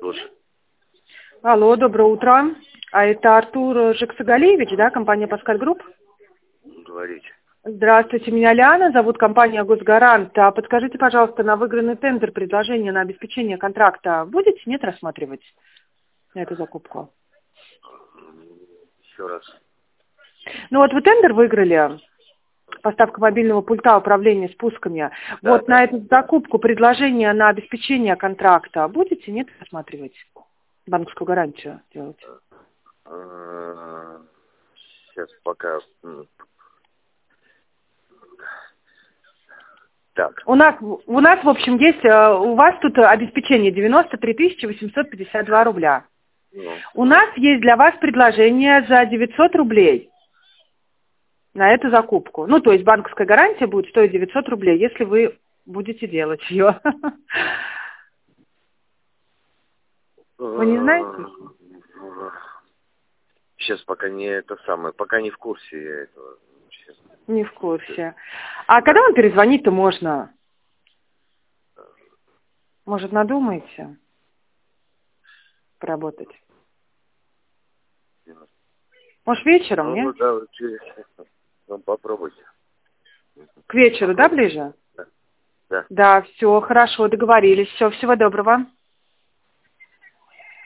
слушаю. Алло, доброе утро. А это Артур Жексагалиевич, да, компания Паскаль Групп? Говорите. Здравствуйте, меня Лиана, зовут компания Госгарант. А подскажите, пожалуйста, на выигранный тендер предложение на обеспечение контракта будете, нет, рассматривать на эту закупку? Еще раз. Ну вот вы тендер выиграли, поставка мобильного пульта управления спусками. Да, Вот на эту закупку предложение на обеспечение контракта будете, нет, рассматривать? Банковскую гарантию делать? Сейчас пока... Так. У нас, в общем, есть, у вас тут обеспечение 93 852 рубля. Ну, У нас есть для вас предложение за 900 рублей на эту закупку. Ну, то есть банковская гарантия будет стоить 900 рублей, если вы будете делать ее. Вы не знаете? Сейчас пока не это самое, пока не в курсе я этого. Честно. Не в курсе. А когда вам перезвонить-то можно? Может, надумаете поработать? Может, вечером, нет? Да, ну, попробуйте. К вечеру, да, ближе? Да. Да, все, хорошо, договорились. Все, всего доброго.